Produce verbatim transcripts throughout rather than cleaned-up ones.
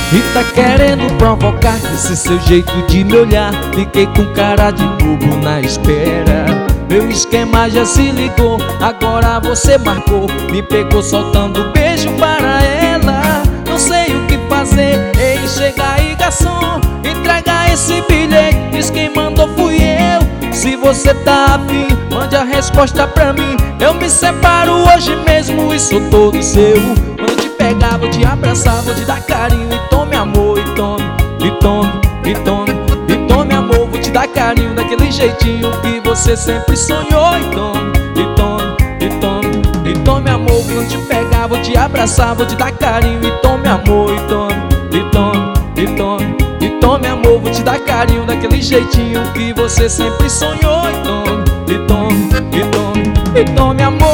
E tá querendo provocar esse seu jeito de me olhar. Fiquei com cara de bobo na espera. Meu esquema já se ligou, agora você marcou. Me pegou soltando beijo para ela. Não sei o que fazer. Ei, chega aí, garçom, entrega esse bilhete. Diz quem mandou fui eu. Se você tá afim, mande a resposta pra mim. Eu me separo hoje mesmo e sou todo seu. Quando eu te pegar, vou te abraçar, vou te dar carinho. E tome amor, e tome, e tome, e tome, e tome amor. Vou te dar carinho daquele jeitinho que você sempre sonhou. E tome, e tome, e tome, e tome amor. Quando eu te pegar, vou te abraçar, vou te dar carinho. E tome amor, e tome, e tome, e tome, e tome amor. Vou te dar carinho daquele jeitinho que você sempre sonhou. E tome, e tome, e tome, e tome amor.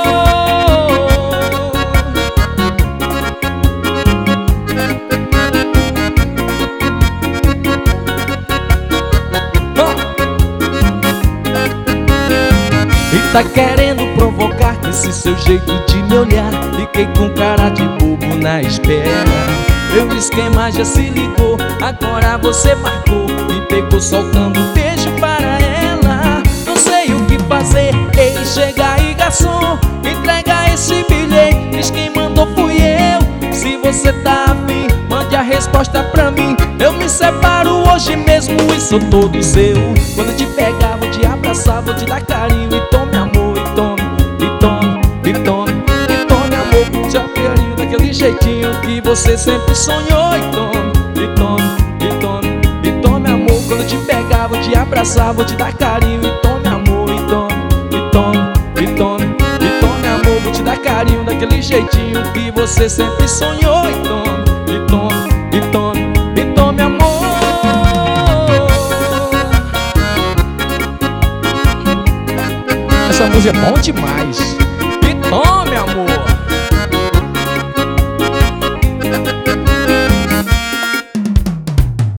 E tá querendo provocar esse seu jeito de me olhar. Fiquei com cara de bobo na espera. Meu esquema já se ligou, agora você marcou. Me pegou soltando beijo para ela. Não sei o que fazer. Ei, chega aí, garçom, entrega esse bilhete. Diz quem mandou fui eu. Se você tá afim, mande a resposta pra mim. Eu me separo hoje mesmo e sou todo seu. Quando eu te pegar, vou te abraçar, vou te dar carinho. E tome amor, e tome, e tome, e tome, e tome amor. Vou te dar carinho daquele jeitinho que você sempre sonhou. E tome, e tome, e tome, e tome amor. Quando eu te pegar, vou te abraçar, vou te dar carinho. E tome amor, e tome, e tome, e tome, e tome amor. Vou te dar carinho daquele jeitinho que você sempre sonhou. E tome, e tome, e tome, e tome amor. Essa música é bom demais. E tome amor.